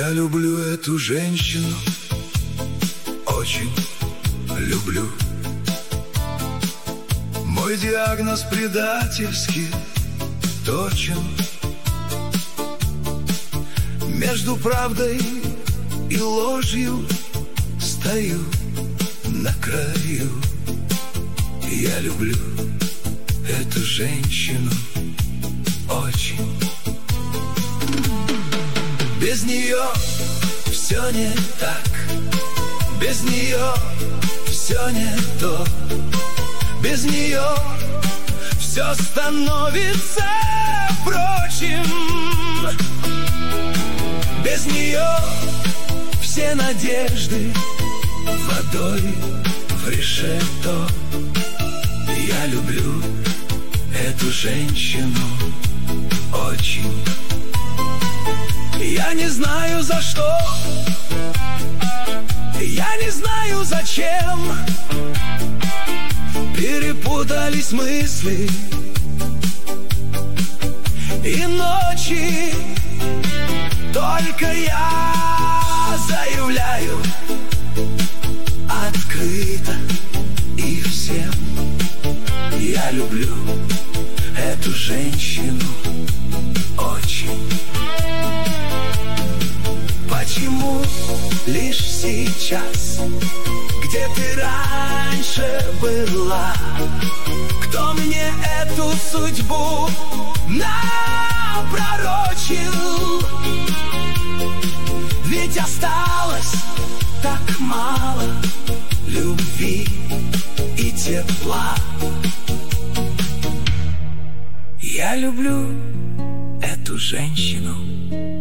Я люблю эту женщину, очень люблю. Мой диагноз предательски точен. Между правдой и ложью стою на краю. Я люблю эту женщину очень. Без нее все не так, без нее все не то, без нее все становится прочим. Без нее все надежды водой в решето. Я люблю эту женщину очень. Я не знаю за что, я не знаю зачем. Перепутались мысли и ночи. Только я заявляю открыто и всем: я люблю эту женщину очень. Почему лишь сейчас, где ты раньше была? Кто мне эту судьбу напророчил? Ведь осталось так мало любви и тепла. Я люблю эту женщину